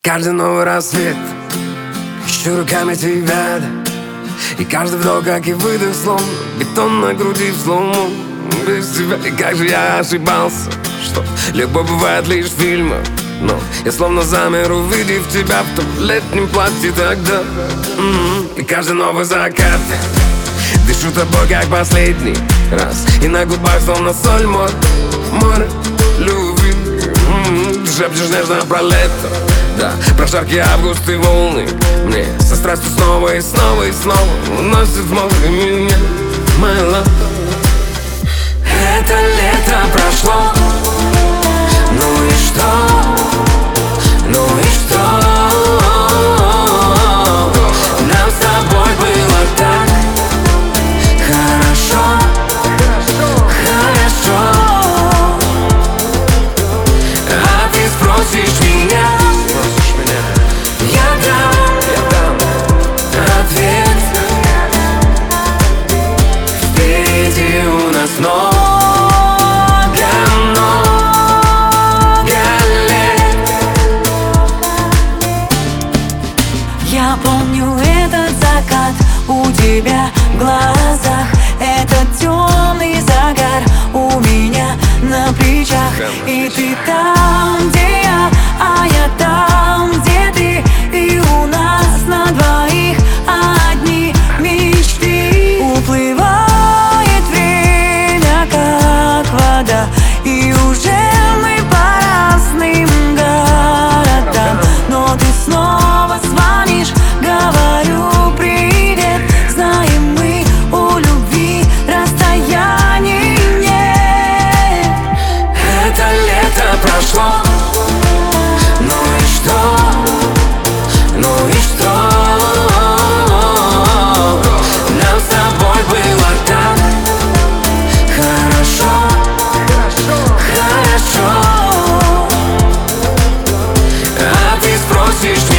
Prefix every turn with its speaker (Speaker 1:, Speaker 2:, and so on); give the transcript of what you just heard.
Speaker 1: Каждый новый рассвет ищу руками тебя, да. И каждый вдох, как и выдох, словно бетон на груди в слому. Без тебя, и как же я ошибался, что любовь бывает лишь в фильмах. Но я словно замер, увидев тебя в том летнем платье тогда. И каждый новый закат дышу тобой, как последний раз. И на губах словно соль море любви. Шепчешь нежно про лето, да, про жаркие август и волны. Мне со страстью снова и снова и снова уносит в море меня, my love. Это лето прошло, ну и что? Ну и что? Нам с тобой было так хорошо, хорошо. А ты спросишь меня, я дам ответ. Впереди у нас много лет.
Speaker 2: Я помню этот закат у тебя в глазах, этот темный загар у меня на плечах. И ты там, где я, а я там, где ты. И у нас на двоих одни мечты. Уплывает время, как вода, и уже мы по разным городам. Но ты снова звонишь, говорю привет. Знаем мы, у любви расстояний нет.
Speaker 1: Это лето прошло, ну и что? Ну и что? Нам с тобой было так хорошо, хорошо. А ты спросишь